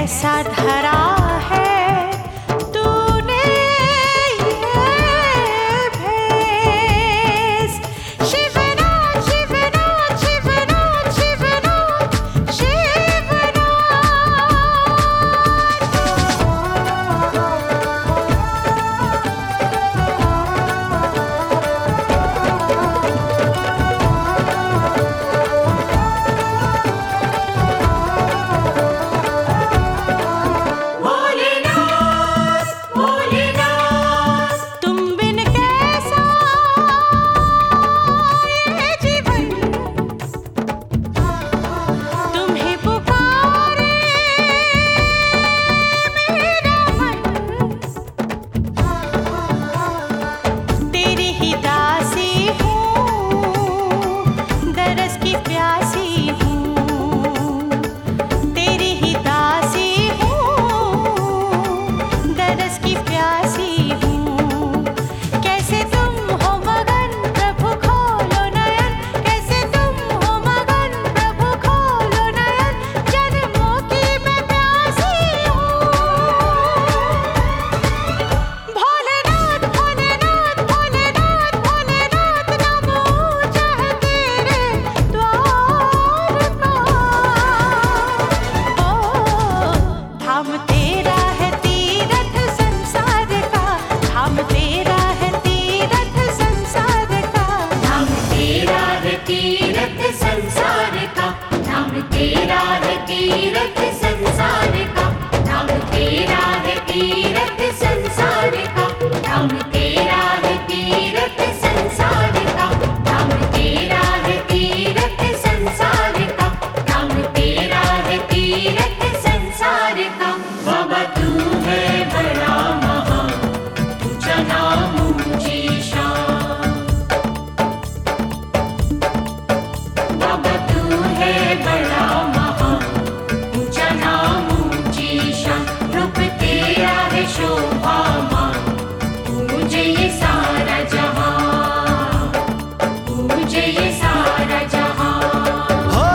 कैसा धरा है तूने ये भेस। शिवनाथ शिवनाथ शिवनाथ शिवनाथ शिवनाथ। तेरा है तीरथ संसार का, नाम तेरा है तीरथ संसार का, नाम तेरा है तीरथ संसार का, नाम तेरा है तीरथ संसार का, नाम तेरा है तीरथ संसार का। बाबा तू है बड़ा महान, तुझा नाम ऊंची शान। बाबा तू है बड़ा शोभामान, पूजे ये सारा जहां, पूजे ये सारा जहां। हो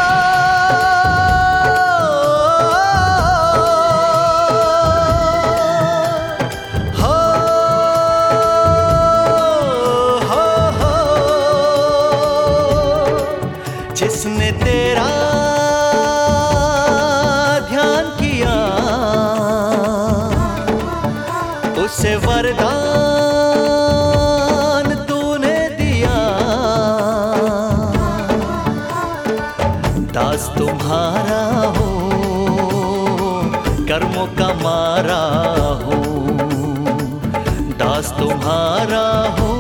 हो हो जिसने तेरा ध्यान किया उसे वरदान तूने दिया। दास तुम्हारा हो, कर्मों का मारा हो, दास तुम्हारा हो,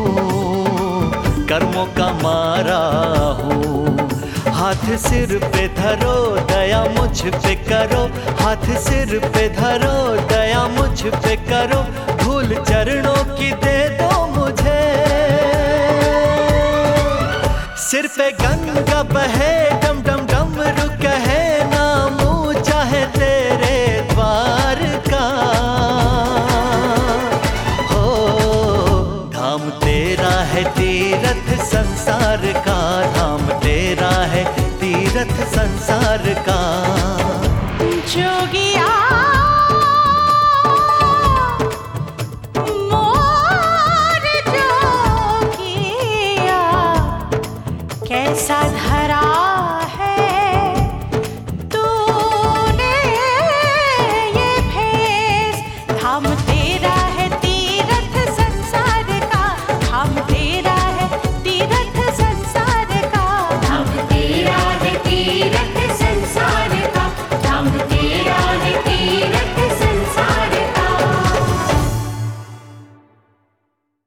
कर्मों का मारा हो। हाथ सिर पे धरो, दया मुझ पे करो, हाथ सिर पे धरो, दया मुझ पे करो, धूल चरणों की दे दो मुझे। सिर पे गंगा बहे, डम डम डमरू कहे, नाम ऊंचा है तेरे द्वार का। हो धाम तेरा है तीरथ संसार का, धाम तेरा है तीरथ संसार का। जोगिया कैसा धरा है तूने ये भेस। धाम